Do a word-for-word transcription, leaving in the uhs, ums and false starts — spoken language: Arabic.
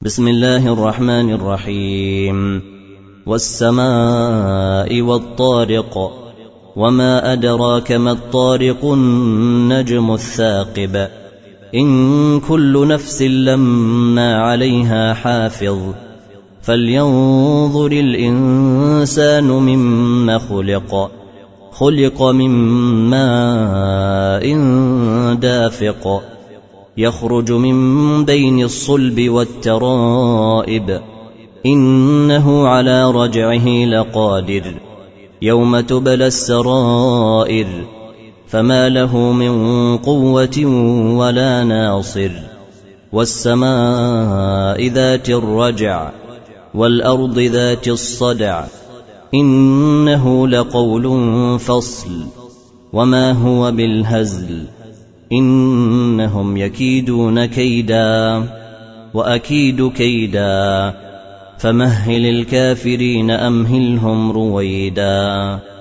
بسم الله الرحمن الرحيم والسماء والطارق وما أدراك ما الطارق النجم الثاقب إن كل نفس لما عليها حافظ فلينظر الإنسان مما خلق خلق من ماء دافق يخرج من بين الصلب والترائب إنه على رجعه لقادر يوم تبلى السرائر فما له من قوة ولا ناصر والسماء ذات الرجع والأرض ذات الصدع إنه لقول فصل وما هو بالهزل إنهم يكيدون كيدا وأكيد كيدا فمهل الكافرين أمهلهم رويدا.